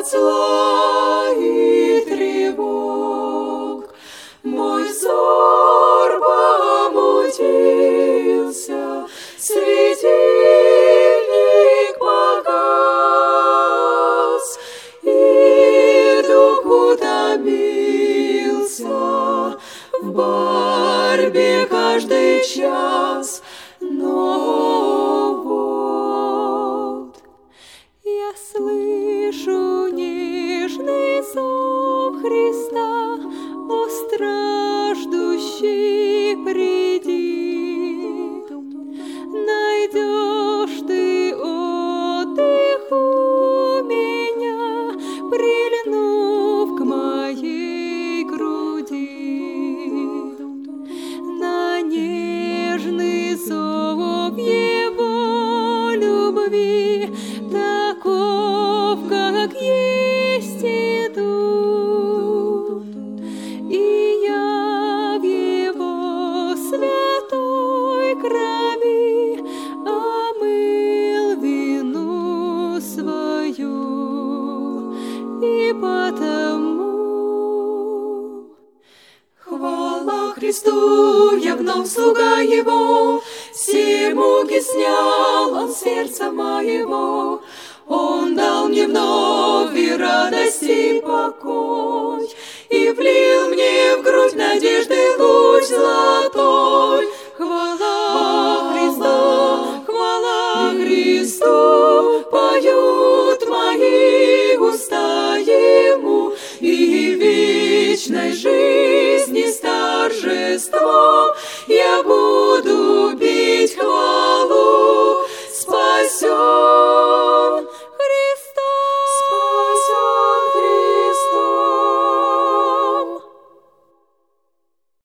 от зла и тревог. Мой взор помутился, светильник погас, и дух утомился в борьбе каждый час. Но вот я слышу нежный зов Христа: о страждущий, приди, найдешь ты отдых у меня, прильнув к моей груди. На нежный зов его любви, таков, как есть, иду, и я в его святой крови омыл вину свою, и потому хвала Христу, я вновь слуга его, все муки снял он с сердца моего. Он дал мне вновь и радость, и покой, и влил мне в грудь надежды луч золотой. Хвала Христу, поют мои уста ему, и вечной жизни с торжеством я буду